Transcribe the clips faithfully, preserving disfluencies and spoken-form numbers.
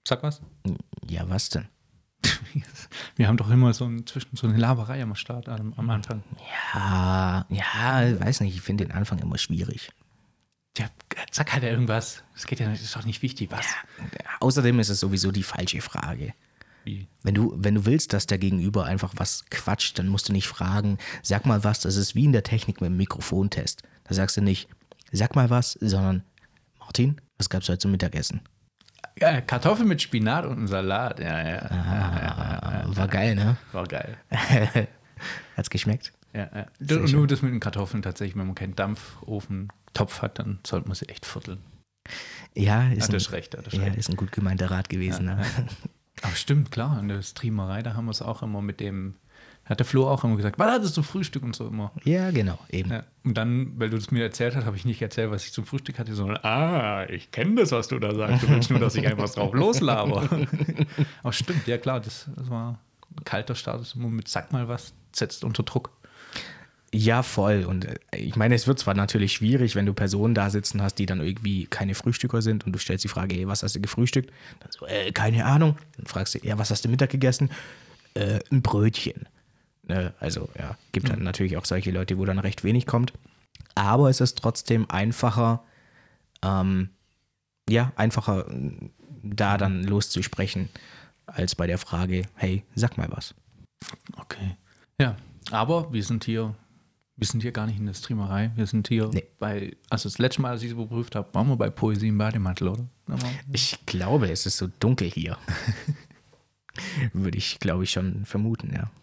Sag was. Ja, was denn? Wir haben doch immer so, ein, zwischen, so eine Laberei am Start am, am Anfang. Ja, ja, weiß nicht, ich finde den Anfang immer schwierig. Ja, sag halt irgendwas. Das geht ja nicht, das ist doch nicht wichtig, was. Ja, außerdem ist es sowieso die falsche Frage. Wie? Wenn du, wenn du willst, dass der Gegenüber einfach was quatscht, dann musst du nicht fragen, sag mal was, das ist wie in der Technik mit dem Mikrofontest. Da sagst du nicht, sag mal was, sondern Martin, was gab's heute zum Mittagessen? Ja, Kartoffeln mit Spinat und einem Salat. Ja, ja. Ah, ja, ja, ja war geil, ne? War geil. Hat's geschmeckt? Ja, ja. Und nur das mit den Kartoffeln tatsächlich, wenn man keinen Dampfofen-Topf hat, dann sollte man sie echt vierteln. Ja, ist, Hat ein, das recht, hat das ja, recht. ist ein gut gemeinter Rat gewesen. Ja, ne? ja. Aber stimmt, klar, in der Streamerei, da haben wir es auch immer mit dem, hat der Flo auch immer gesagt, was hattest du Frühstück und so immer. Ja, genau, eben. Ja. Und dann, weil du es mir erzählt hast, habe ich nicht erzählt, was ich zum Frühstück hatte, sondern, ah, ich kenne das, was du da sagst. Du willst nur, dass ich einfach drauf loslaber. Aber stimmt, ja klar, das, das war ein kalter Start, das immer mit sag mal was, setzt unter Druck. Ja, voll. Und äh, ich meine, es wird zwar natürlich schwierig, wenn du Personen da sitzen hast, die dann irgendwie keine Frühstücker sind und du stellst die Frage, hey, was hast du gefrühstückt? Dann so, äh, keine Ahnung. Dann fragst du, ja, was hast du Mittag gegessen? Äh, ein Brötchen. Ne? Also, ja, gibt dann natürlich auch solche Leute, wo dann recht wenig kommt. Aber es ist trotzdem einfacher, ähm, ja, einfacher, da dann loszusprechen, als bei der Frage, hey, sag mal was. Okay. Ja, aber wir sind hier, wir sind hier gar nicht in der Streamerei. Wir sind hier Nee. bei, also das letzte Mal, als ich es überprüft habe, waren wir bei Poesie im Bademantel, oder? Ich glaube, es ist so dunkel hier. Würde ich, glaube ich, schon vermuten, ja.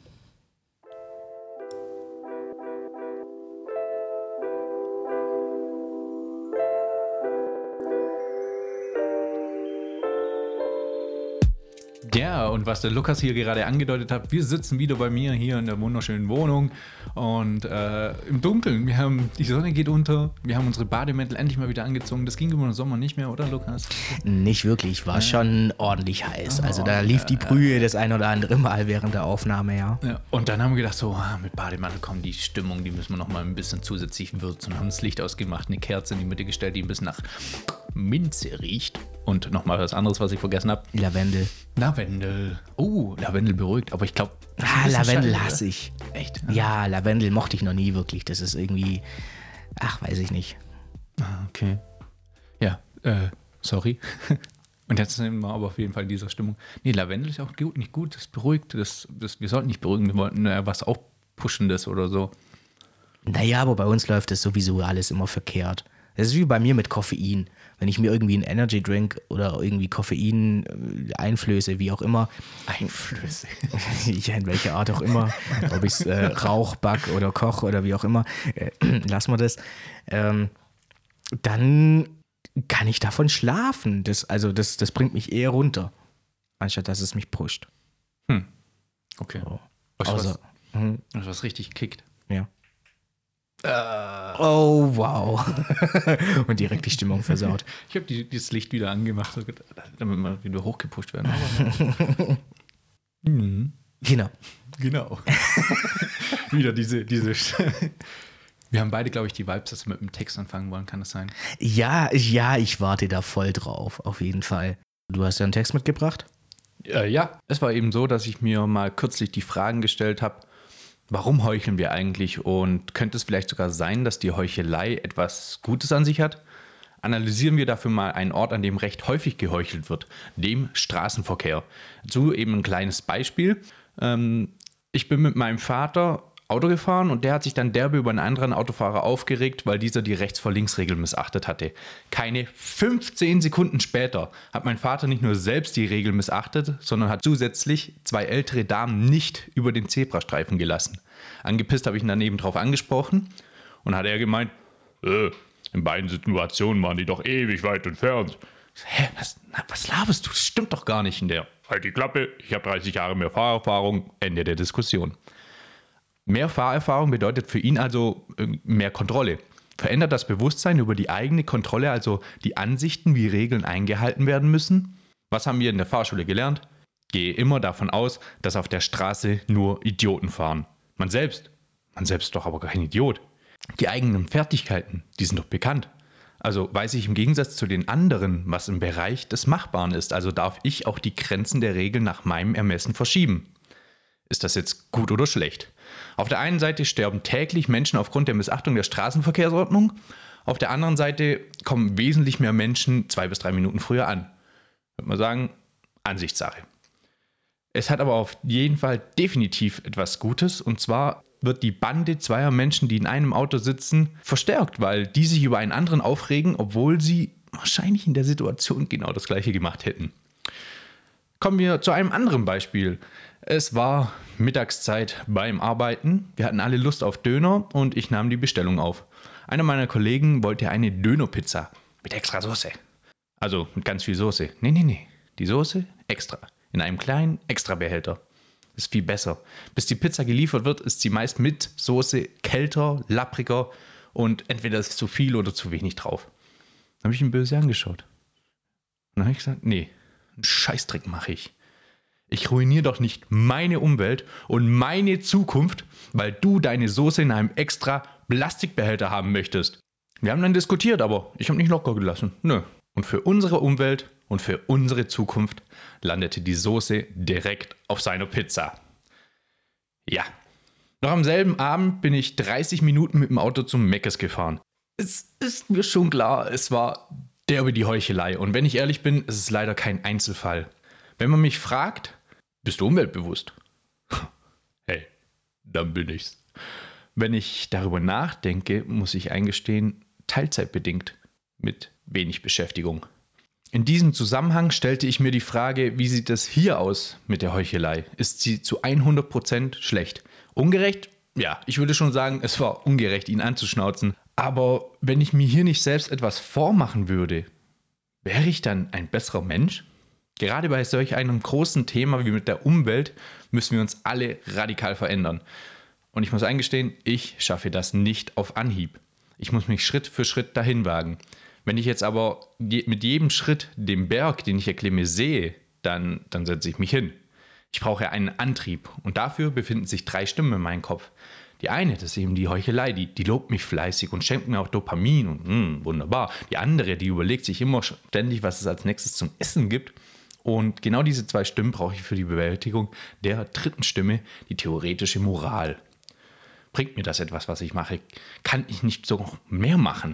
Ja, und was der Lukas hier gerade angedeutet hat, wir sitzen wieder bei mir hier in der wunderschönen Wohnung und äh, im Dunkeln. Wir haben, die Sonne geht unter, wir haben unsere Bademäntel endlich mal wieder angezogen. Das ging über den Sommer nicht mehr, oder Lukas? Nicht wirklich, war schon ordentlich heiß. Also da Oh, lief ja, die Brühe das ein oder andere Mal während der Aufnahme, ja. Ja, und dann haben wir gedacht, so ah, mit Bademantel kommt die Stimmung, die müssen wir noch mal ein bisschen zusätzlich würzen und haben das Licht ausgemacht, eine Kerze in die Mitte gestellt, die ein bisschen nach Minze riecht. Und nochmal was anderes, was ich vergessen habe. Lavendel. Lavendel. Oh, Lavendel beruhigt, aber ich glaube... Ah, Lavendel hasse ich. Echt? Ja, Lavendel mochte ich noch nie wirklich. Das ist irgendwie, ach, weiß ich nicht. Ah, okay. Ja, äh, sorry. Und jetzt sind wir aber auf jeden Fall in dieser Stimmung. Nee, Lavendel ist auch gut, nicht gut, das beruhigt. Das, das, wir sollten nicht beruhigen, wir wollten äh, was aufpushendes oder so. Naja, aber bei uns läuft das sowieso alles immer verkehrt. Das ist wie bei mir mit Koffein. Wenn ich mir irgendwie einen Energy Drink oder irgendwie Koffein äh, einflöße, wie auch immer. Einflöße. Ja, in welcher Art auch immer. Ob ich es äh, rauch, back oder koch oder wie auch immer. Äh, lassen wir das. Ähm, dann kann ich davon schlafen. Das, also das, das bringt mich eher runter, anstatt dass es mich pusht. Hm. Okay. So. Weißt du, Außer, was, hm, weißt du, was richtig kickt? ja. Äh, Oh, wow. Und direkt die Stimmung versaut. ich habe die, das Licht wieder angemacht, damit wir wieder hochgepusht werden. Aber, mhm. Genau. Genau. Wieder diese, diese. Wir haben beide, glaube ich, die Vibes, dass wir mit dem Text anfangen wollen. Kann das sein? Ja, ja, ich warte da voll drauf, auf jeden Fall. Du hast ja einen Text mitgebracht? Äh, ja. Es war eben so, dass ich mir mal kürzlich die Fragen gestellt habe, warum heucheln wir eigentlich und könnte es vielleicht sogar sein, dass die Heuchelei etwas Gutes an sich hat? Analysieren wir dafür mal einen Ort, an dem recht häufig geheuchelt wird, dem Straßenverkehr. Dazu eben ein kleines Beispiel. Ähm, ich bin mit meinem Vater Auto gefahren und der hat sich dann derbe über einen anderen Autofahrer aufgeregt, weil dieser die Rechts-vor-Links-Regel missachtet hatte. Keine fünfzehn Sekunden später hat mein Vater nicht nur selbst die Regel missachtet, sondern hat zusätzlich zwei ältere Damen nicht über den Zebrastreifen gelassen. Angepisst habe ich ihn daneben drauf angesprochen und hat er gemeint, äh, in beiden Situationen waren die doch ewig weit entfernt. Hä, was, na, was laberst du? Das stimmt doch gar nicht in der. Halt die Klappe, ich habe dreißig Jahre mehr Fahrerfahrung, Ende der Diskussion. Mehr Fahrerfahrung bedeutet für ihn also mehr Kontrolle. Verändert das Bewusstsein über die eigene Kontrolle, also die Ansichten, wie Regeln eingehalten werden müssen? Was haben wir in der Fahrschule gelernt? Gehe immer davon aus, dass auf der Straße nur Idioten fahren. Man selbst, man selbst ist doch aber kein Idiot. Die eigenen Fertigkeiten, die sind doch bekannt. Also weiß ich im Gegensatz zu den anderen, was im Bereich des Machbaren ist. Also darf ich auch die Grenzen der Regel nach meinem Ermessen verschieben. Ist das jetzt gut oder schlecht? Auf der einen Seite sterben täglich Menschen aufgrund der Missachtung der Straßenverkehrsordnung. Auf der anderen Seite kommen wesentlich mehr Menschen zwei bis drei Minuten früher an. Würde man sagen, Ansichtssache. Es hat aber auf jeden Fall definitiv etwas Gutes, und zwar wird die Bande zweier Menschen, die in einem Auto sitzen, verstärkt, weil die sich über einen anderen aufregen, obwohl sie wahrscheinlich in der Situation genau das Gleiche gemacht hätten. Kommen wir zu einem anderen Beispiel. Es war Mittagszeit beim Arbeiten. Wir hatten alle Lust auf Döner und ich nahm die Bestellung auf. Einer meiner Kollegen wollte eine Dönerpizza mit extra Soße. Also mit ganz viel Soße. Nee, nee, nee. Die Soße extra. In einem kleinen Extrabehälter. Ist viel besser. Bis die Pizza geliefert wird, ist sie meist mit Soße kälter, lappriger und entweder ist zu viel oder zu wenig drauf. Dann habe ich ihn böse angeschaut. Und dann habe ich gesagt, nee, einen Scheißdreck mache ich. Ich ruiniere doch nicht meine Umwelt und meine Zukunft, weil du deine Soße in einem extra Plastikbehälter haben möchtest. Wir haben dann diskutiert, aber ich habe nicht locker gelassen. Nö. Und für unsere Umwelt und für unsere Zukunft landete die Soße direkt auf seiner Pizza. Ja. Noch am selben Abend bin ich dreißig Minuten mit dem Auto zum Meckes gefahren. Es ist mir schon klar, es war derbe die Heuchelei. Und wenn ich ehrlich bin, ist es leider kein Einzelfall. Wenn man mich fragt, bist du umweltbewusst? Hey, dann bin ich's. Wenn ich darüber nachdenke, muss ich eingestehen, teilzeitbedingt mit wenig Beschäftigung. In diesem Zusammenhang stellte ich mir die Frage, wie sieht es hier aus mit der Heuchelei? Ist sie zu hundert Prozent schlecht? Ungerecht? Ja, ich würde schon sagen, es war ungerecht, ihn anzuschnauzen. Aber wenn ich mir hier nicht selbst etwas vormachen würde, wäre ich dann ein besserer Mensch? Gerade bei solch einem großen Thema wie mit der Umwelt müssen wir uns alle radikal verändern. Und ich muss eingestehen, ich schaffe das nicht auf Anhieb. Ich muss mich Schritt für Schritt dahin wagen. Wenn ich jetzt aber mit jedem Schritt den Berg, den ich erklimme, sehe, dann, dann setze ich mich hin. Ich brauche einen Antrieb und dafür befinden sich drei Stimmen in meinem Kopf. Die eine, das ist eben die Heuchelei, die, die lobt mich fleißig und schenkt mir auch Dopamin und mh, wunderbar. Die andere, die überlegt sich immer ständig, was es als nächstes zum Essen gibt. Und genau diese zwei Stimmen brauche ich für die Bewältigung der dritten Stimme, die theoretische Moral. Bringt mir das etwas, was ich mache? Kann ich nicht so noch mehr machen?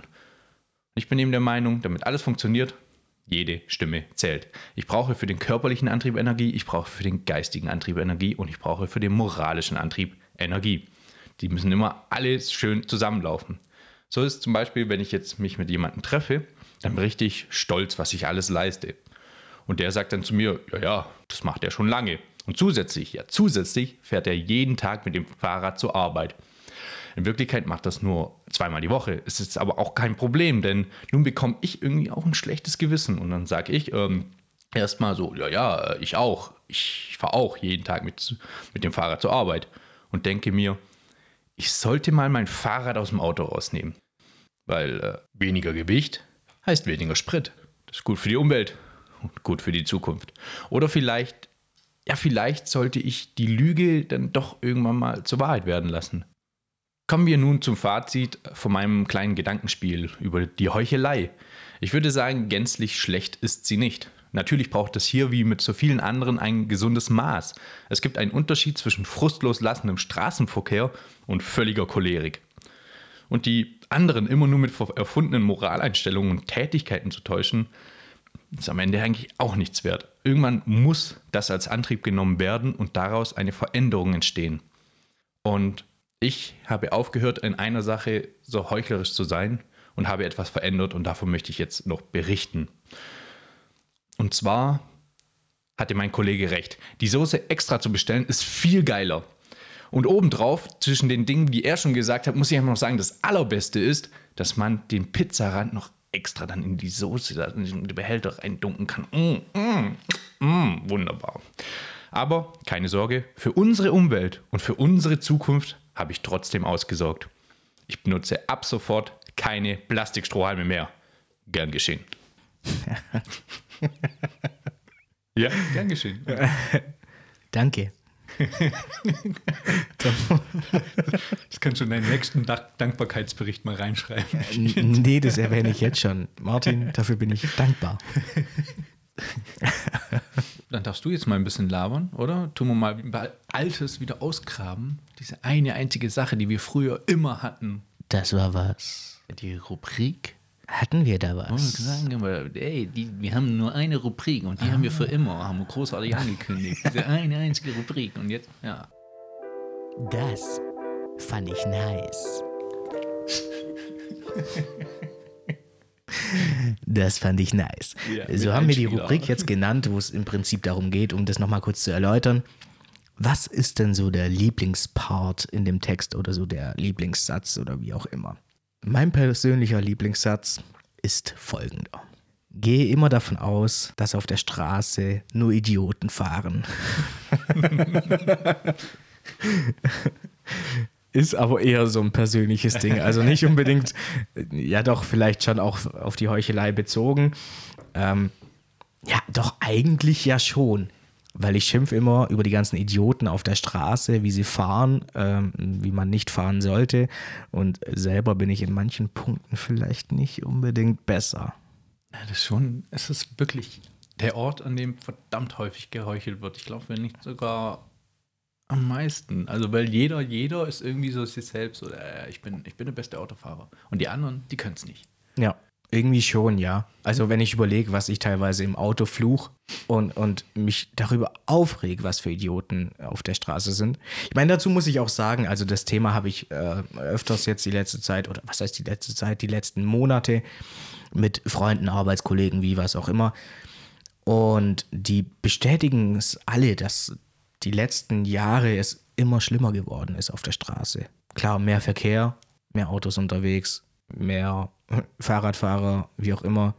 Ich bin eben der Meinung, damit alles funktioniert, jede Stimme zählt. Ich brauche für den körperlichen Antrieb Energie, ich brauche für den geistigen Antrieb Energie und ich brauche für den moralischen Antrieb Energie. Die müssen immer alle schön zusammenlaufen. So ist es zum Beispiel, wenn ich jetzt mich mit jemandem treffe, dann bin ich richtig stolz, was ich alles leiste. Und der sagt dann zu mir, ja, ja, das macht er schon lange. Und zusätzlich, ja, zusätzlich fährt er jeden Tag mit dem Fahrrad zur Arbeit. In Wirklichkeit macht das nur zweimal die Woche. Es ist aber auch kein Problem, denn nun bekomme ich irgendwie auch ein schlechtes Gewissen. Und dann sage ich ähm, erstmal so, ja, ja, ich auch. Ich fahre auch jeden Tag mit, mit dem Fahrrad zur Arbeit. Und denke mir, ich sollte mal mein Fahrrad aus dem Auto rausnehmen. Weil äh, weniger Gewicht heißt weniger Sprit. Das ist gut für die Umwelt und gut für die Zukunft. Oder vielleicht, ja, vielleicht sollte ich die Lüge dann doch irgendwann mal zur Wahrheit werden lassen. Kommen wir nun zum Fazit von meinem kleinen Gedankenspiel über die Heuchelei. Ich würde sagen, gänzlich schlecht ist sie nicht. Natürlich braucht es hier wie mit so vielen anderen ein gesundes Maß. Es gibt einen Unterschied zwischen frustlos lassendem Straßenverkehr und völliger Cholerik. Und die anderen immer nur mit erfundenen Moraleinstellungen und Tätigkeiten zu täuschen, ist am Ende eigentlich auch nichts wert. Irgendwann muss das als Antrieb genommen werden und daraus eine Veränderung entstehen. Und ich habe aufgehört, in einer Sache so heuchlerisch zu sein und habe etwas verändert und davon möchte ich jetzt noch berichten. Und zwar hatte mein Kollege recht. Die Soße extra zu bestellen ist viel geiler. Und obendrauf, zwischen den Dingen, die er schon gesagt hat, muss ich einfach noch sagen, das Allerbeste ist, dass man den Pizzarand noch extra dann in die Soße, in den Behälter reindunken kann. Mm, mm, mm, wunderbar. Aber keine Sorge, für unsere Umwelt und für unsere Zukunft habe ich trotzdem ausgesorgt. Ich benutze ab sofort keine Plastikstrohhalme mehr. Gern geschehen. Ja, gern geschehen. Danke. Das kannst du in deinen nächsten Dankbarkeitsbericht mal reinschreiben. Nee, das erwähne ich jetzt schon. Martin, dafür bin ich dankbar. Dann darfst du jetzt mal ein bisschen labern, oder? Tun wir mal über Altes wieder ausgraben. Diese eine einzige Sache, die wir früher immer hatten. Das war was. Die Rubrik. Hatten wir da Und was? sagen wir, ey, die, wir haben nur eine Rubrik und die ah. haben wir für immer, haben wir großartig angekündigt. Diese eine einzige Rubrik und jetzt, ja. Das fand ich nice. Das fand ich nice. Ja, so haben wir die Rubrik jetzt genannt, wo es im Prinzip darum geht, um das nochmal kurz zu erläutern. Was ist denn so der Lieblingspart in dem Text oder so der Lieblingssatz oder wie auch immer? Mein persönlicher Lieblingssatz ist folgender. Gehe immer davon aus, dass auf der Straße nur Idioten fahren. Ist aber eher so ein persönliches Ding. Also nicht unbedingt, ja doch, vielleicht schon auch auf die Heuchelei bezogen. Ähm, ja, doch eigentlich ja schon. Weil ich schimpfe immer über die ganzen Idioten auf der Straße, wie sie fahren, ähm, wie man nicht fahren sollte. Und selber bin ich in manchen Punkten vielleicht nicht unbedingt besser. Ja, das ist schon, es ist wirklich der Ort, an dem verdammt häufig geheuchelt wird. Ich glaube, wenn nicht sogar am meisten. Also, weil jeder, jeder ist irgendwie so sich selbst oder äh, ich bin, ich bin der beste Autofahrer. Und die anderen, die können es nicht. Ja. Irgendwie schon, ja. Also wenn ich überlege, was ich teilweise im Auto fluch und, und mich darüber aufreg, was für Idioten auf der Straße sind. Ich meine, dazu muss ich auch sagen, also das Thema habe ich äh, öfters jetzt die letzte Zeit, oder was heißt die letzte Zeit, die letzten Monate mit Freunden, Arbeitskollegen, wie was auch immer. Und die bestätigen es alle, dass die letzten Jahre es immer schlimmer geworden ist auf der Straße. Klar, mehr Verkehr, mehr Autos unterwegs, mehr Fahrradfahrer, wie auch immer.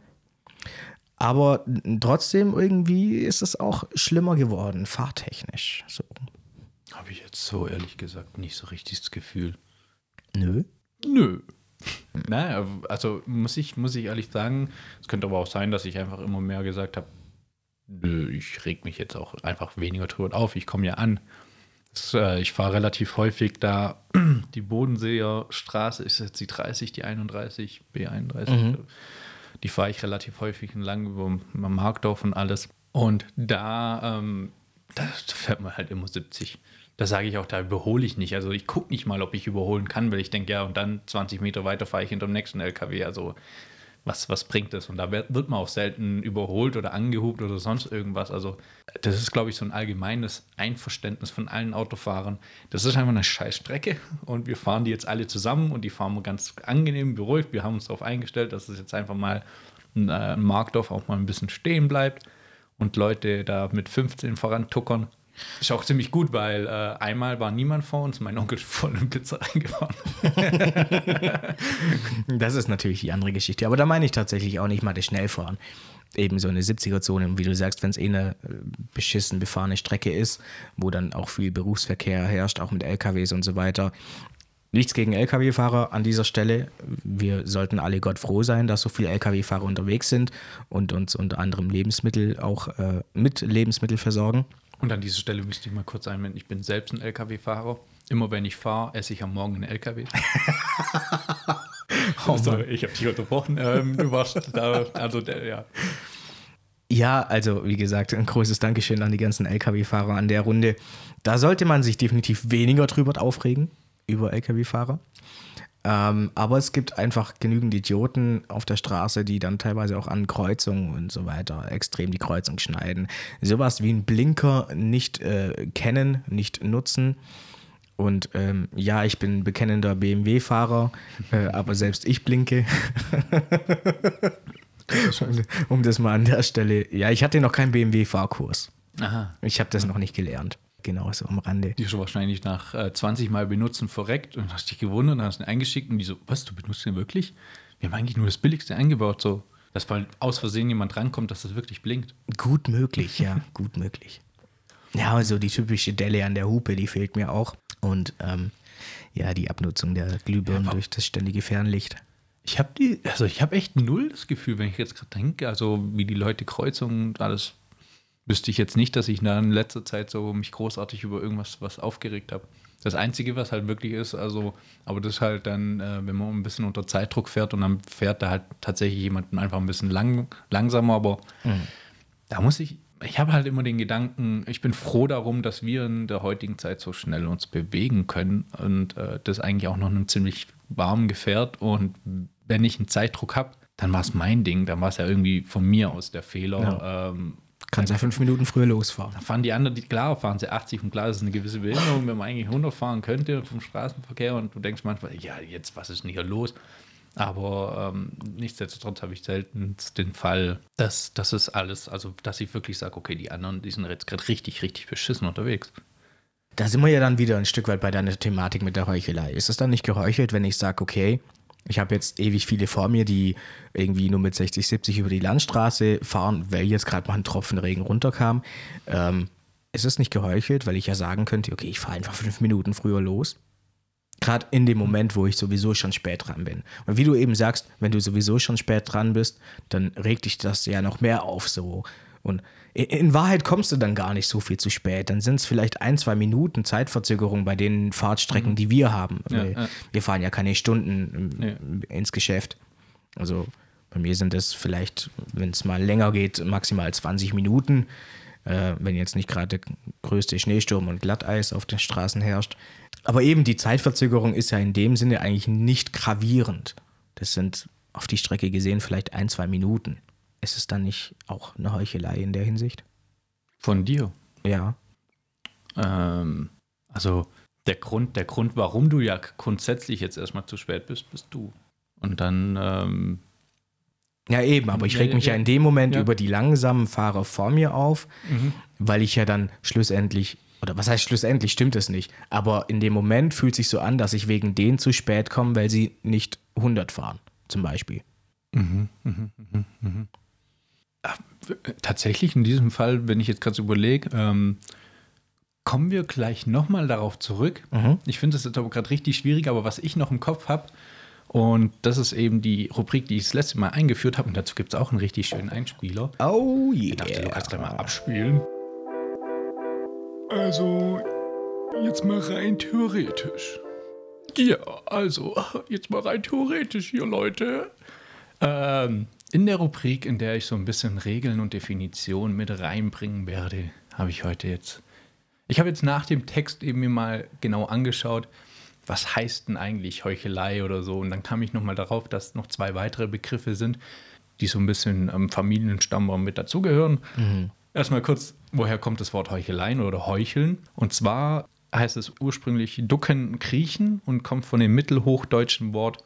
Aber trotzdem irgendwie ist es auch schlimmer geworden, fahrtechnisch. So. Habe ich jetzt so ehrlich gesagt nicht so richtig das Gefühl. Nö? Nö. Naja, also muss ich, muss ich ehrlich sagen, es könnte aber auch sein, dass ich einfach immer mehr gesagt habe, nö, ich reg mich jetzt auch einfach weniger drüber auf, ich komme ja an. Das, äh, ich fahre relativ häufig da, die Bodenseer Straße ist jetzt die dreißig, die einunddreißig, B einunddreißig, mhm. Die fahre ich relativ häufig entlang über Markdorf und alles. Und da, ähm, da fährt man halt immer siebzig. Da sage ich auch, da überhole ich nicht. Also ich gucke nicht mal, ob ich überholen kann, weil ich denke, ja, und dann zwanzig Meter weiter fahre ich hinter dem nächsten L K W. Also was, was bringt das? Und da wird man auch selten überholt oder angehupt oder sonst irgendwas. Also das ist, glaube ich, so ein allgemeines Einverständnis von allen Autofahrern. Das ist einfach eine scheiß Strecke und wir fahren die jetzt alle zusammen und die fahren wir ganz angenehm, beruhigt. Wir haben uns darauf eingestellt, dass es jetzt einfach mal ein äh, Markdorf auch mal ein bisschen stehen bleibt und Leute da mit fünfzehn vorantuckern. Ist auch ziemlich gut, weil äh, einmal war niemand vor uns, mein Onkel ist voll in Blitzer reingefahren. Das ist natürlich die andere Geschichte. Aber da meine ich tatsächlich auch nicht mal das Schnellfahren. Eben so eine siebziger-Zone. Und wie du sagst, wenn es eh eine beschissen befahrene Strecke ist, wo dann auch viel Berufsverkehr herrscht, auch mit L K Ws und so weiter. Nichts gegen L K W-Fahrer an dieser Stelle. Wir sollten alle Gott froh sein, dass so viele L K W-Fahrer unterwegs sind und uns unter anderem Lebensmittel auch äh, mit Lebensmittel versorgen. Und an dieser Stelle müsste ich mal kurz einwenden, ich bin selbst ein L K W-Fahrer. Immer wenn ich fahre, esse ich am Morgen einen L K W. Oh, sorry, ich habe dich unterbrochen. Ähm, du warst da, also der, ja. Ja, also wie gesagt, ein großes Dankeschön an die ganzen L K W-Fahrer an der Runde. Da sollte man sich definitiv weniger drüber aufregen, über L K W-Fahrer. Ähm, aber es gibt einfach genügend Idioten auf der Straße, die dann teilweise auch an Kreuzungen und so weiter extrem die Kreuzung schneiden. Sowas wie einen Blinker nicht äh, kennen, nicht nutzen. Und ähm, ja, ich bin bekennender B M W-Fahrer, äh, aber selbst ich blinke. Um das mal an der Stelle. Ja, ich hatte noch keinen B M W-Fahrkurs. Aha. Ich habe das noch nicht gelernt. Genau, so am Rande. Die schon wahrscheinlich nach äh, zwanzig Mal benutzen verreckt und hast dich gewundert und hast ihn eingeschickt und die so, was, du benutzt den wirklich? Wir haben eigentlich nur das Billigste eingebaut, so, dass mal aus Versehen jemand rankommt, dass das wirklich blinkt. Gut möglich, ja, gut möglich. Ja, also die typische Delle an der Hupe, die fehlt mir auch. Und ähm, ja, die Abnutzung der Glühbirnen ja, durch das ständige Fernlicht. Ich habe die, also ich habe echt null das Gefühl, wenn ich jetzt gerade denke, also wie die Leute Kreuzungen und alles wüsste ich jetzt nicht, dass ich da in letzter Zeit so mich großartig über irgendwas was aufgeregt habe. Das Einzige, was halt wirklich ist, also, aber das ist halt dann, äh, wenn man ein bisschen unter Zeitdruck fährt und dann fährt da halt tatsächlich jemanden einfach ein bisschen lang, langsamer, aber mhm. da muss ich, ich habe halt immer den Gedanken, ich bin froh darum, dass wir in der heutigen Zeit so schnell uns bewegen können und äh, das eigentlich auch noch in einem ziemlich warmen Gefährt und wenn ich einen Zeitdruck habe, dann war es mein Ding, dann war es ja irgendwie von mir aus der Fehler. Ja. Ähm, Kannst ja fünf Minuten früher losfahren. Da fahren die anderen, die, klar, fahren sie achtzig und klar, das ist eine gewisse Behinderung, wenn man eigentlich hundert fahren könnte vom Straßenverkehr und du denkst manchmal, ja, jetzt, was ist denn hier los? Aber ähm, nichtsdestotrotz habe ich selten den Fall, dass das ist alles, also dass ich wirklich sage, okay, die anderen, die sind jetzt gerade richtig, richtig beschissen unterwegs. Da sind wir ja dann wieder ein Stück weit bei deiner Thematik mit der Heuchelei. Ist es dann nicht geheuchelt, wenn ich sage, okay, ich habe jetzt ewig viele vor mir, die irgendwie nur mit sechzig, siebzig über die Landstraße fahren, weil jetzt gerade mal ein Tropfen Regen runterkam. Ähm, ist es nicht geheuchelt, weil ich ja sagen könnte, okay, ich fahre einfach fünf Minuten früher los? Gerade in dem Moment, wo ich sowieso schon spät dran bin. Und wie du eben sagst, wenn du sowieso schon spät dran bist, dann regt dich das ja noch mehr auf so. Und in Wahrheit kommst du dann gar nicht so viel zu spät. Dann sind es vielleicht ein, zwei Minuten Zeitverzögerung bei den Fahrtstrecken, mhm. die wir haben. Ja, ja. Wir fahren ja keine Stunden ja. ins Geschäft. Also bei mir sind es vielleicht, wenn es mal länger geht, maximal zwanzig Minuten. Äh, wenn jetzt nicht gerade der größte Schneesturm und Glatteis auf den Straßen herrscht. Aber eben die Zeitverzögerung ist ja in dem Sinne eigentlich nicht gravierend. Das sind auf die Strecke gesehen vielleicht ein, zwei Minuten. Ist es dann nicht auch eine Heuchelei in der Hinsicht? Von dir? Ja. Ähm, also der Grund, der Grund, warum du ja grundsätzlich jetzt erstmal zu spät bist, bist du. Und dann... Ähm, ja eben, aber ich reg mich ja, ja in dem Moment ja. über die langsamen Fahrer vor mir auf, mhm. weil ich ja dann schlussendlich, oder was heißt schlussendlich, stimmt es nicht, aber in dem Moment fühlt sich so an, dass ich wegen denen zu spät komme, weil sie nicht hundert fahren, zum Beispiel. Mhm, mhm, mhm, mhm. Tatsächlich in diesem Fall, wenn ich jetzt gerade überlege, ähm, kommen wir gleich nochmal darauf zurück. Mhm. Ich finde das jetzt aber gerade richtig schwierig, aber was ich noch im Kopf habe, und das ist eben die Rubrik, die ich das letzte Mal eingeführt habe, und dazu gibt es auch einen richtig schönen Einspieler. Oh yeah. Ich dachte, du kannst gleich mal abspielen. Also, jetzt mal rein theoretisch. Ja, also, jetzt mal rein theoretisch hier, Leute. Ähm, in der Rubrik, in der ich so ein bisschen Regeln und Definitionen mit reinbringen werde, habe ich heute jetzt... Ich habe jetzt nach dem Text eben mir mal genau angeschaut, was heißt denn eigentlich Heuchelei oder so. Und dann kam ich nochmal darauf, dass noch zwei weitere Begriffe sind, die so ein bisschen am Familienstammbaum mit dazugehören. Mhm. Erstmal kurz, woher kommt das Wort Heucheleien oder Heucheln? Und zwar heißt es ursprünglich ducken, kriechen und kommt von dem mittelhochdeutschen Wort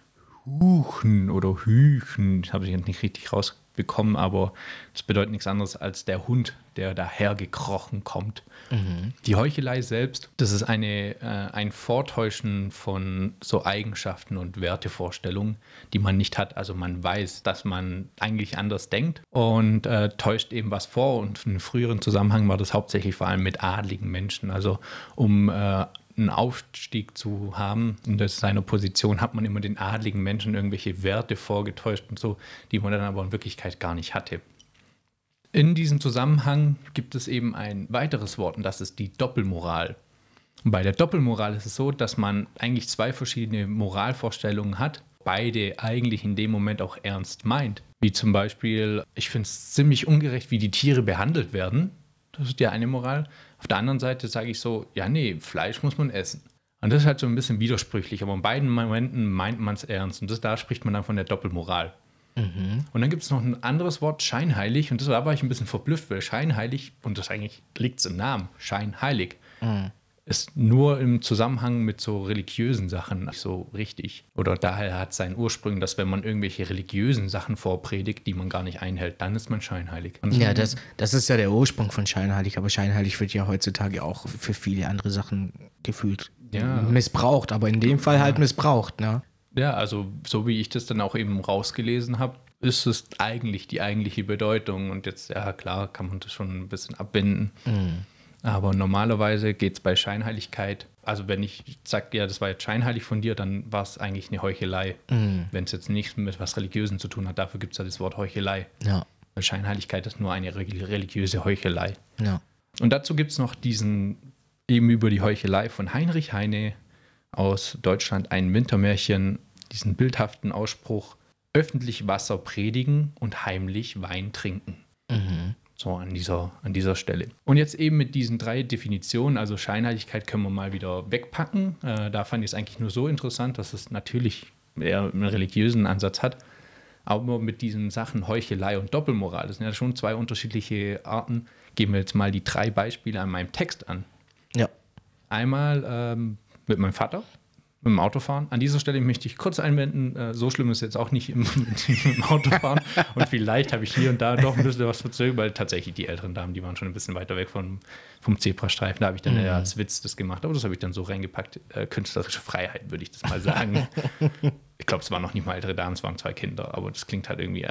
Huchen oder Hüchen. Das habe ich jetzt nicht richtig rausbekommen, aber das bedeutet nichts anderes als der Hund, der dahergekrochen kommt. Mhm. Die Heuchelei selbst, das ist eine, äh, ein Vortäuschen von so Eigenschaften und Wertevorstellungen, die man nicht hat. Also man weiß, dass man eigentlich anders denkt und äh, täuscht eben was vor. Und in früheren Zusammenhang war das hauptsächlich vor allem mit adligen Menschen. Also um äh, einen Aufstieg zu haben in seiner Position, hat man immer den adligen Menschen irgendwelche Werte vorgetäuscht und so, die man dann aber in Wirklichkeit gar nicht hatte. In diesem Zusammenhang gibt es eben ein weiteres Wort und das ist die Doppelmoral. Und bei der Doppelmoral ist es so, dass man eigentlich zwei verschiedene Moralvorstellungen hat, beide eigentlich in dem Moment auch ernst meint. Wie zum Beispiel, ich finde es ziemlich ungerecht, wie die Tiere behandelt werden. Das ist ja eine Moral. Auf der anderen Seite sage ich so, ja nee, Fleisch muss man essen. Und das ist halt so ein bisschen widersprüchlich, aber in beiden Momenten meint man es ernst. Und das, da spricht man dann von der Doppelmoral. Mhm. Und dann gibt es noch ein anderes Wort, scheinheilig. Und das war, war ich ein bisschen verblüfft, weil scheinheilig, und das eigentlich liegt es im Namen, scheinheilig, mhm. ist nur im Zusammenhang mit so religiösen Sachen nicht so richtig. Oder daher hat es seinen Ursprung, dass wenn man irgendwelche religiösen Sachen vorpredigt, die man gar nicht einhält, dann ist man scheinheilig. Und ja, das, das ist ja der Ursprung von scheinheilig, aber scheinheilig wird ja heutzutage auch für viele andere Sachen gefühlt ja. missbraucht, aber in dem Fall halt ja. missbraucht, ne? Ja, also so wie ich das dann auch eben rausgelesen habe, ist es eigentlich die eigentliche Bedeutung. Und jetzt, ja klar, kann man das schon ein bisschen abbinden. Mhm. Aber normalerweise geht es bei Scheinheiligkeit, also wenn ich sage, ja, das war jetzt scheinheilig von dir, dann war es eigentlich eine Heuchelei. Mhm. Wenn es jetzt nichts mit was Religiösem zu tun hat, dafür gibt es ja das Wort Heuchelei. Ja. Weil Scheinheiligkeit ist nur eine religiöse Heuchelei. Ja. Und dazu gibt es noch diesen, eben über die Heuchelei von Heinrich Heine aus Deutschland, ein Wintermärchen, diesen bildhaften Ausspruch: öffentlich Wasser predigen und heimlich Wein trinken. Mhm. So an dieser, an dieser Stelle. Und jetzt eben mit diesen drei Definitionen, also Scheinheiligkeit können wir mal wieder wegpacken. Äh, da fand ich es eigentlich nur so interessant, dass es natürlich eher einen religiösen Ansatz hat. Aber mit diesen Sachen Heuchelei und Doppelmoral, das sind ja schon zwei unterschiedliche Arten. Gehen wir jetzt mal die drei Beispiele an meinem Text an. Ja. Einmal ähm, mit meinem Vater, mit dem Autofahren. An dieser Stelle möchte ich kurz einwenden, äh, so schlimm ist jetzt auch nicht im, im Autofahren. Und vielleicht habe ich hier und da doch ein bisschen was verzögert, weil tatsächlich die älteren Damen, die waren schon ein bisschen weiter weg vom, vom Zebrastreifen. Da habe ich dann mhm. eher als Witz das gemacht. Aber das habe ich dann so reingepackt. Äh, künstlerische Freiheit, würde ich das mal sagen. Ich glaube, es waren noch nicht mal ältere Damen, es waren zwei Kinder, aber das klingt halt irgendwie.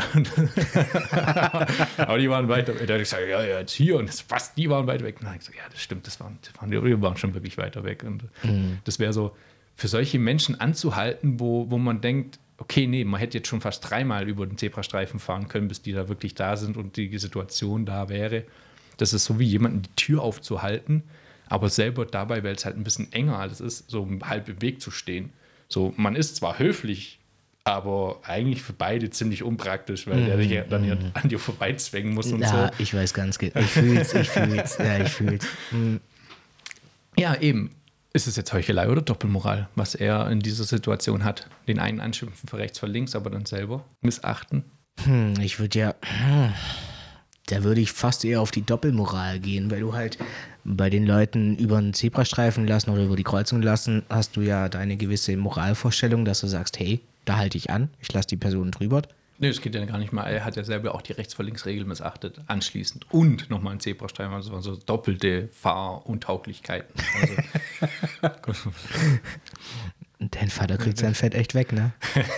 Aber die waren weiter weg. Da habe ich gesagt, ja, ja, jetzt hier und fast die waren weit weg. Und dann habe ich gesagt, ja, das stimmt, das waren, das waren, die waren schon wirklich weiter weg. Und mhm. das wäre so, für solche Menschen anzuhalten, wo, wo man denkt, okay, nee, man hätte jetzt schon fast dreimal über den Zebrastreifen fahren können, bis die da wirklich da sind und die Situation da wäre. Das ist so wie jemanden die Tür aufzuhalten, aber selber dabei, weil es halt ein bisschen enger alles ist, so halb im Weg zu stehen. So, man ist zwar höflich, aber eigentlich für beide ziemlich unpraktisch, weil mm, der sich dann mm. an dir vorbeizwängen muss und ja, so. Ich weiß ganz genau. Ich fühl's, ich fühl's. Ja, ich fühl's. Mm. Ja, eben. Ist es jetzt Heuchelei oder Doppelmoral, was er in dieser Situation hat? Den einen anschimpfen für rechts, für links, aber dann selber missachten? Hm, ich würde ja, hm, da würde ich fast eher auf die Doppelmoral gehen, weil du halt bei den Leuten über den Zebrastreifen lassen oder über die Kreuzung lassen, hast du ja deine gewisse Moralvorstellung, dass du sagst, hey, da halte ich an, ich lasse die Person drüber. Nee, das geht ja gar nicht mal. Er hat ja selber auch die Rechts-vor-Links-Regel missachtet, anschließend. Und nochmal ein Zebrastreifen, also so doppelte Fahruntauglichkeiten. Also, dein Vater kriegt sein Fett echt weg, ne?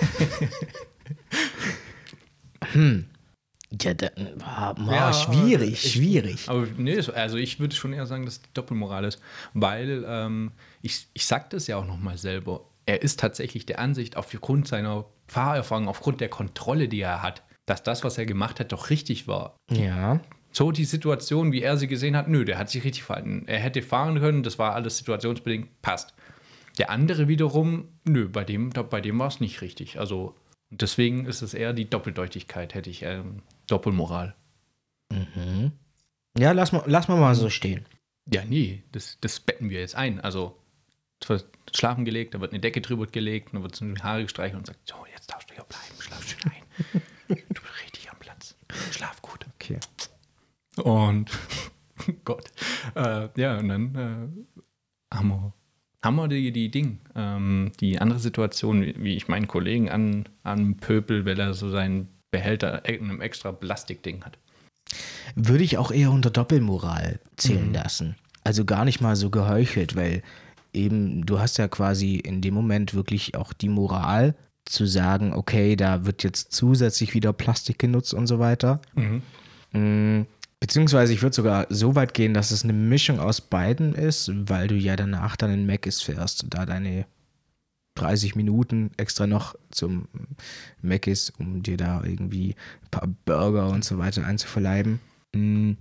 hm. Ja, da, oh, ja, schwierig, ich, schwierig. Aber nee, also ich würde schon eher sagen, dass die Doppelmoral ist, weil ähm, ich, ich sag das ja auch nochmal selber. Er ist tatsächlich der Ansicht, aufgrund seiner Fahrerfahrung, aufgrund der Kontrolle, die er hat, dass das, was er gemacht hat, doch richtig war. Ja. So die Situation, wie er sie gesehen hat, nö, der hat sich richtig verhalten. Er hätte fahren können, das war alles situationsbedingt, passt. Der andere wiederum, nö, bei dem, bei dem war es nicht richtig. Also deswegen ist es eher die Doppeldeutigkeit, hätte ich, ähm, Doppelmoral. Mhm. Ja, lass mal, lass mal mal so stehen. Ja, nee, das, das betten wir jetzt ein. Also schlafen gelegt, da wird eine Decke drüber gelegt, dann wird so die Haare gestreichelt und sagt, so, jetzt darfst du hier bleiben, schlaf schön ein. Du bist richtig am Platz. Schlaf gut. Okay. Und Gott. Äh, ja, und dann äh, haben wir, haben wir die, die Ding, ähm, die andere Situation, wie, wie ich meinen Kollegen an, an Pöbel, weil er so seinen Behälter in einem extra Plastikding hat. Würde ich auch eher unter Doppelmoral zählen mhm. lassen. Also gar nicht mal so geheuchelt, weil eben, du hast ja quasi in dem Moment wirklich auch die Moral zu sagen, okay, da wird jetzt zusätzlich wieder Plastik genutzt und so weiter. Mhm. Beziehungsweise ich würde sogar so weit gehen, dass es eine Mischung aus beiden ist, weil du ja danach dann in Mc's fährst und da deine dreißig Minuten extra noch zum Mc's, um dir da irgendwie ein paar Burger und so weiter einzuverleiben. Mhm.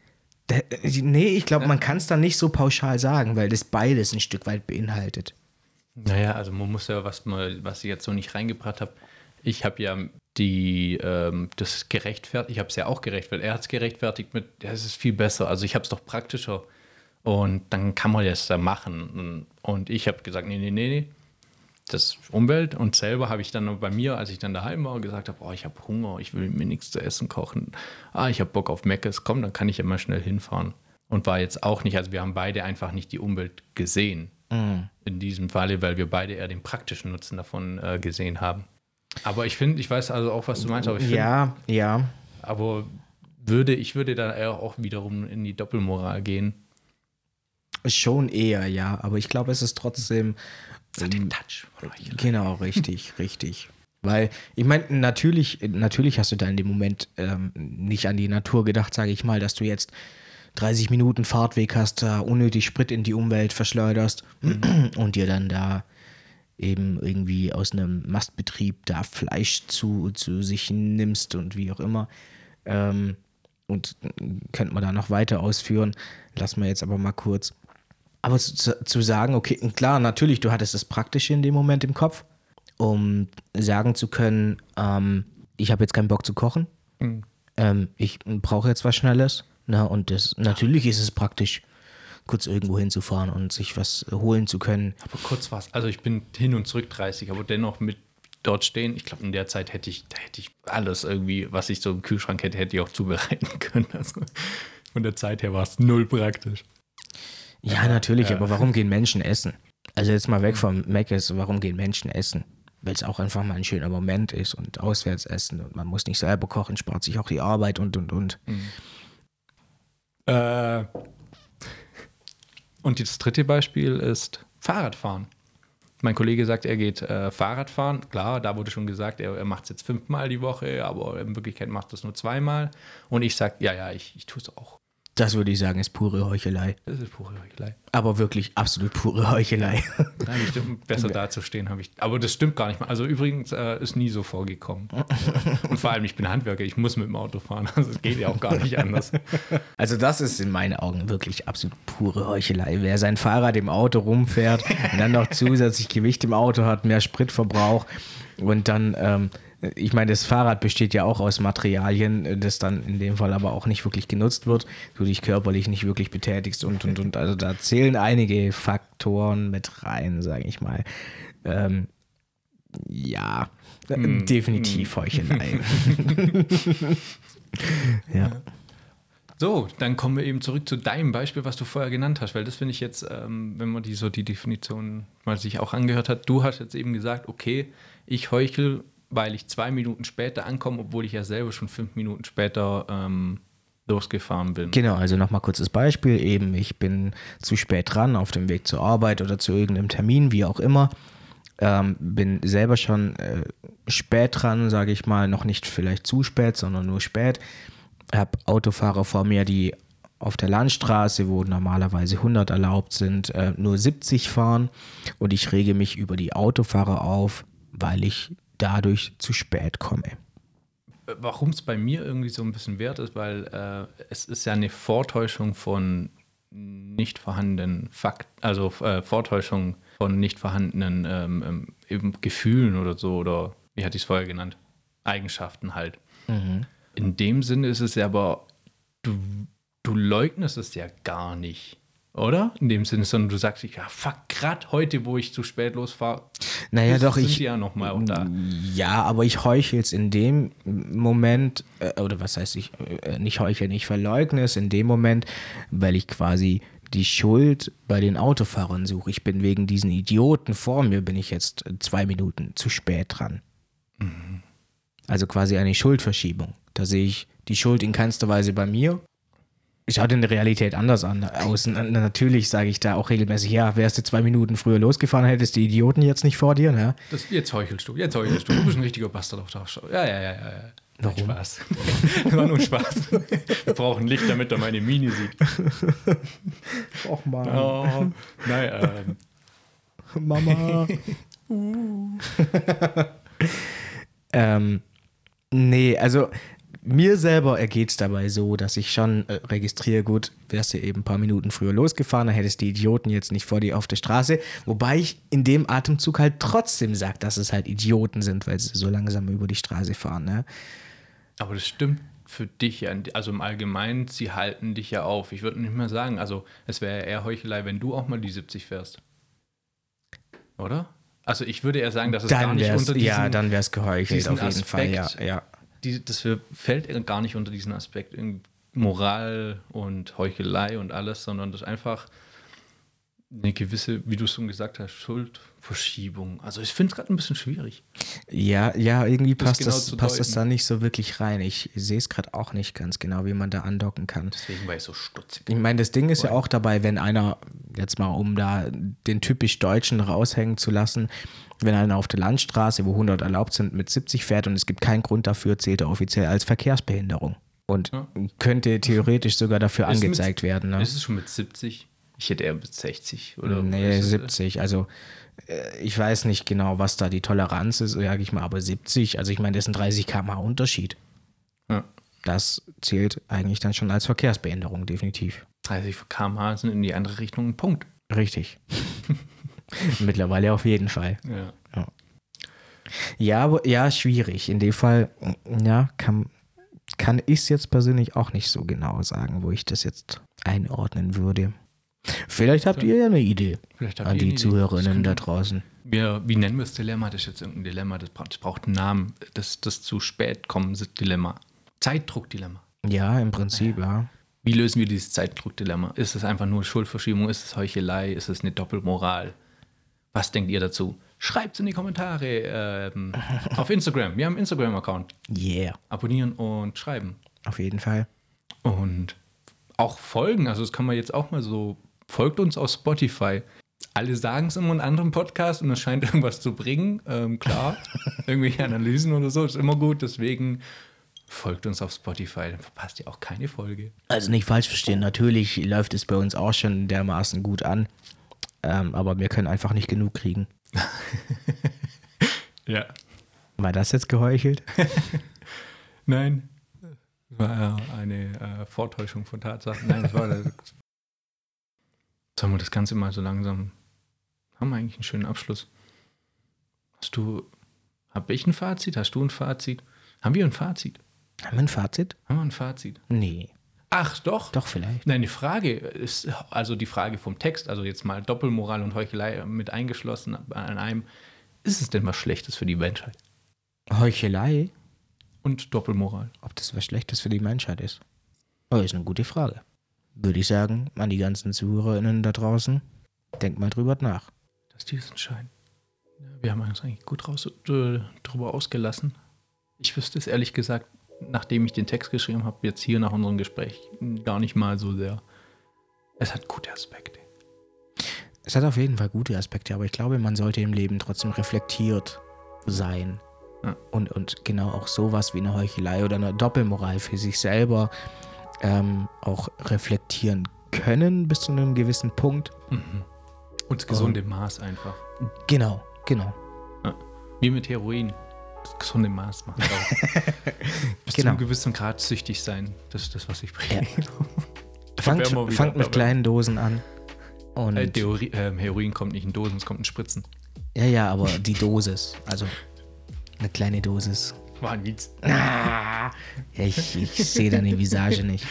Nee, ich glaube, man kann es dann nicht so pauschal sagen, weil das beides ein Stück weit beinhaltet. Naja, also man muss ja, was, man, was ich jetzt so nicht reingebracht habe, ich habe ja die, ähm, das gerechtfertigt, ich habe es ja auch gerechtfertigt, er hat es gerechtfertigt mit, ja, es ist viel besser, also ich habe es doch praktischer und dann kann man das ja machen. Und ich habe gesagt, nee, nee, nee, nee, das ist Umwelt. Und selber habe ich dann bei mir, als ich dann daheim war, gesagt habe, oh, ich habe Hunger, ich will mir nichts zu essen kochen. Ah, ich habe Bock auf Mc's, komm, dann kann ich ja mal schnell hinfahren. Und war jetzt auch nicht, also wir haben beide einfach nicht die Umwelt gesehen. Mm. In diesem Falle, weil wir beide eher den praktischen Nutzen davon äh, gesehen haben. Aber ich finde, ich weiß also auch, was du meinst, aber ich finde, ja, ja. Aber würde, ich würde da eher auch wiederum in die Doppelmoral gehen. Schon eher, ja, aber ich glaube, es ist trotzdem das hat den Touch von euch. Genau, richtig, richtig. Weil, ich meine, natürlich, natürlich hast du da in dem Moment ähm, nicht an die Natur gedacht, sage ich mal, dass du jetzt dreißig Minuten Fahrtweg hast, da unnötig Sprit in die Umwelt verschleuderst mhm. und dir dann da eben irgendwie aus einem Mastbetrieb da Fleisch zu, zu sich nimmst und wie auch immer. Ähm, und könnte man da noch weiter ausführen. Lassen wir jetzt aber mal kurz. Aber zu, zu sagen, okay, klar, natürlich, du hattest das Praktische in dem Moment im Kopf, um sagen zu können, ähm, ich habe jetzt keinen Bock zu kochen. Mhm. Ähm, ich brauche jetzt was Schnelles. Na, und das, natürlich ist es praktisch, kurz irgendwo hinzufahren und sich was holen zu können. Aber kurz was, also ich bin hin und zurück dreißig, aber dennoch mit dort stehen, ich glaube, in der Zeit hätte ich, da hätte ich alles irgendwie, was ich so im Kühlschrank hätte, hätte ich auch zubereiten können. Also von der Zeit her war es null praktisch. Ja, natürlich, ja. Aber warum gehen Menschen essen? Also jetzt mal weg vom Mc's, warum gehen Menschen essen? Weil es auch einfach mal ein schöner Moment ist und auswärts essen und man muss nicht selber kochen, spart sich auch die Arbeit und, und, und. Mhm. Äh, und das dritte Beispiel ist Fahrradfahren. Mein Kollege sagt, er geht äh, Fahrradfahren. Klar, da wurde schon gesagt, er, er macht es jetzt fünfmal die Woche, aber in Wirklichkeit macht es nur zweimal. Und ich sage, ja, ja, ich, ich tue es auch. Das würde ich sagen, ist pure Heuchelei. Das ist pure Heuchelei. Aber wirklich absolut pure Heuchelei. Nein, stimmt, besser dazustehen habe ich. Aber das stimmt gar nicht mal. Also übrigens äh, ist nie so vorgekommen. Und vor allem, ich bin Handwerker, ich muss mit dem Auto fahren. Also es geht ja auch gar nicht anders. Also das ist in meinen Augen wirklich absolut pure Heuchelei. Wer sein Fahrrad im Auto rumfährt und dann noch zusätzlich Gewicht im Auto hat, mehr Spritverbrauch und dann... Ähm, ich meine, das Fahrrad besteht ja auch aus Materialien, das dann in dem Fall aber auch nicht wirklich genutzt wird, du dich körperlich nicht wirklich betätigst und, und, und. Also da zählen einige Faktoren mit rein, sage ich mal. Ähm, ja, mm. definitiv Heuchelei. Ja. So, dann kommen wir eben zurück zu deinem Beispiel, was du vorher genannt hast, weil das finde ich jetzt, ähm, wenn man die so die Definition mal sich auch angehört hat, du hast jetzt eben gesagt, okay, ich heuchel, weil ich zwei Minuten später ankomme, obwohl ich ja selber schon fünf Minuten später ähm, losgefahren bin. Genau, also nochmal kurzes Beispiel. Eben, ich bin zu spät dran auf dem Weg zur Arbeit oder zu irgendeinem Termin, wie auch immer. Ähm, bin selber schon äh, spät dran, sage ich mal, noch nicht vielleicht zu spät, sondern nur spät. Habe Autofahrer vor mir, die auf der Landstraße, wo normalerweise hundert erlaubt sind, äh, nur siebzig fahren. Und ich rege mich über die Autofahrer auf, weil ich dadurch zu spät komme. Warum es bei mir irgendwie so ein bisschen wert ist, weil äh, es ist ja eine Vortäuschung von nicht vorhandenen Fakten, also äh, Vortäuschung von nicht vorhandenen ähm, eben Gefühlen oder so, oder wie hatte ich es vorher genannt? Eigenschaften halt. Mhm. In dem Sinne ist es ja aber, du, du leugnest es ja gar nicht. Oder? In dem Sinne, sondern du sagst, ja, fuck, gerade heute, wo ich zu spät losfahre, naja, doch, sind ich, die ja nochmal auch da. Ja, aber ich heuchle es in dem Moment, äh, oder was heißt ich, äh, nicht heucheln, ich verleugne es in dem Moment, weil ich quasi die Schuld bei den Autofahrern suche. Ich bin wegen diesen Idioten vor mir, bin ich jetzt zwei Minuten zu spät dran. Mhm. Also quasi eine Schuldverschiebung. Da sehe ich die Schuld in keinster Weise bei mir. Schaut in der Realität anders an, aus. Natürlich sage ich da auch regelmäßig, ja, wärst du zwei Minuten früher losgefahren, hättest du die Idioten jetzt nicht vor dir. Ne? Das, jetzt heuchelst du, jetzt heuchelst du. Du bist ein richtiger Bastard auf der Schau. Ja, ja, ja, ja. Warum? Spaß. Das war nur Spaß. Wir brauchen Licht, damit er meine Mini sieht. Och Mann. Oh, nein, ähm. Mama. uh. ähm, nee, also mir selber ergeht es dabei so, dass ich schon äh, registriere, gut, wärst du eben ein paar Minuten früher losgefahren, dann hättest du die Idioten jetzt nicht vor dir auf der Straße. Wobei ich in dem Atemzug halt trotzdem sage, dass es halt Idioten sind, weil sie so langsam über die Straße fahren. Ne? Aber das stimmt für dich ja, also im Allgemeinen, sie halten dich ja auf. Ich würde nicht mal sagen, also es wäre eher Heuchelei, wenn du auch mal die siebzig fährst. Oder? Also ich würde eher sagen, dass es dann gar nicht unter diesen... Ja, dann wäre es geheuchelt auf jeden Aspekt, Fall, ja. ja. Die, das fällt gar nicht unter diesen Aspekt Moral und Heuchelei und alles, sondern das ist einfach eine gewisse, wie du es schon gesagt hast, Schuldverschiebung. Also ich finde es gerade ein bisschen schwierig. Ja, ja, irgendwie das passt, genau das, passt das da nicht so wirklich rein. Ich sehe es gerade auch nicht ganz genau, wie man da andocken kann. Deswegen war ich so stutzig. Ich meine, das Ding ist ja auch dabei, wenn einer, jetzt mal um da den typisch Deutschen raushängen zu lassen, wenn einer auf der Landstraße, wo hundert erlaubt sind, mit siebzig fährt und es gibt keinen Grund dafür, zählt er offiziell als Verkehrsbehinderung. Und ja. könnte theoretisch sogar dafür ist angezeigt mit, werden. Ne? Ist es schon mit siebzig? Ich hätte eher mit sechzig. Oder nee, siebzig. Also ich weiß nicht genau, was da die Toleranz ist, sage ich mal, aber siebzig, also ich meine, das ist ein dreißig Kilometer pro Stunde Unterschied. Ja. das zählt eigentlich dann schon als Verkehrsbehinderung, definitiv. dreißig Kilometer pro Stunde sind in die andere Richtung ein Punkt. Richtig. Mittlerweile auf jeden Fall. Ja. Ja, ja, aber, ja, schwierig. In dem Fall, ja, kann, kann ich es jetzt persönlich auch nicht so genau sagen, wo ich das jetzt einordnen würde. Vielleicht habt ihr ja eine Idee Vielleicht habt an ihr die eine Idee. Zuhörerinnen da Das könnte- draußen. Wir, wie nennen wir das Dilemma? Das ist jetzt irgendein Dilemma, das braucht, das braucht einen Namen. Das, das zu spät kommen Dilemma. Zeitdruckdilemma. Ja, im Prinzip, ja. Wie lösen wir dieses Zeitdruckdilemma? Ist es einfach nur Schuldverschiebung? Ist es Heuchelei? Ist es eine Doppelmoral? Was denkt ihr dazu? Schreibt es in die Kommentare ähm, auf Instagram. Wir haben einen Instagram-Account. Yeah, Abonnieren und schreiben. auf jeden Fall. Und auch folgen. Also das kann man jetzt auch mal so. Folgt uns auf Spotify. Alle sagen es immer in anderen Podcasts und es scheint irgendwas zu bringen. Ähm, klar, irgendwelche Analysen oder so ist immer gut. Deswegen folgt uns auf Spotify. Dann verpasst ihr auch keine Folge. Also nicht falsch verstehen, natürlich läuft es bei uns auch schon dermaßen gut an. Ähm, aber wir können einfach nicht genug kriegen. Ja. War das jetzt geheuchelt? Nein. Das war äh, eine äh, Vortäuschung von Tatsachen. Nein, das war das. Sollen wir das Ganze mal so langsam. Haben wir eigentlich einen schönen Abschluss? Hast du. Habe ich ein Fazit? Hast du ein Fazit? Haben wir ein Fazit? Haben wir ein Fazit? Haben wir ein Fazit? Nee. Ach, doch. Doch, vielleicht. Nein, die Frage ist, also die Frage vom Text, also jetzt mal Doppelmoral und Heuchelei mit eingeschlossen an einem. Ist es denn was Schlechtes für die Menschheit? Heuchelei? Und Doppelmoral? Ob das was Schlechtes für die Menschheit ist? Oh, ist eine gute Frage. Würde ich sagen, an die ganzen ZuhörerInnen da draußen, denkt mal drüber nach. Dass die es entscheiden. Ja, wir haben uns eigentlich gut raus, äh, drüber ausgelassen. Ich wüsste es ehrlich gesagt, nachdem ich den Text geschrieben habe, jetzt hier nach unserem Gespräch, gar nicht mal so sehr. Es hat gute Aspekte. Es hat auf jeden Fall gute Aspekte, aber ich glaube, man sollte im Leben trotzdem reflektiert sein. Ja. Und, und genau auch sowas wie eine Heuchelei oder eine Doppelmoral für sich selber ähm, auch reflektieren können bis zu einem gewissen Punkt. Mhm. Und das gesunde Maß einfach. Genau, genau. Ja. Wie mit Heroin. Das gesunde Maß macht auch. Bis zu Genau. einem gewissen Grad süchtig sein. Das ist das, was ich predige. Ja. Fangt, werden wir wieder fangt mit dabei. kleinen Dosen an. Und Äh, Theorie, äh, Heroin kommt nicht in Dosen, es kommt in Spritzen. ja, ja, aber die Dosis, also eine kleine Dosis. War ein Witz. Ah, ja, ich, ich sehe deine Visage nicht.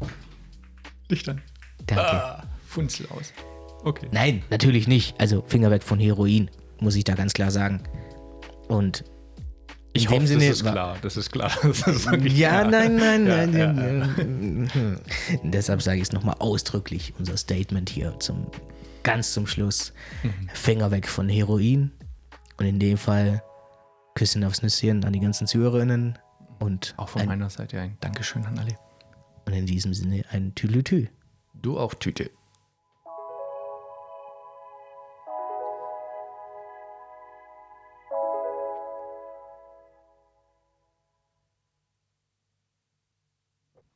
Ich dann. Danke. Ah, Funzel aus. Okay. Nein, natürlich nicht. Also Finger weg von Heroin, muss ich da ganz klar sagen. Und Ich in hoffe, dem Sinne das ist war- klar. Das ist klar. Das ist wirklich ja, klar. nein, nein, Ja, nein. ja, nein, nein. Deshalb sage ich es nochmal ausdrücklich, unser Statement hier zum ganz zum Schluss. Mhm. Finger weg von Heroin. Und in dem Fall Küsschen aufs Nüsschen an die ganzen ZuhörerInnen. Und, Auch von ein, meiner Seite ein Dankeschön an alle. und in diesem Sinne ein Tüdelütü. Du auch, Tüte.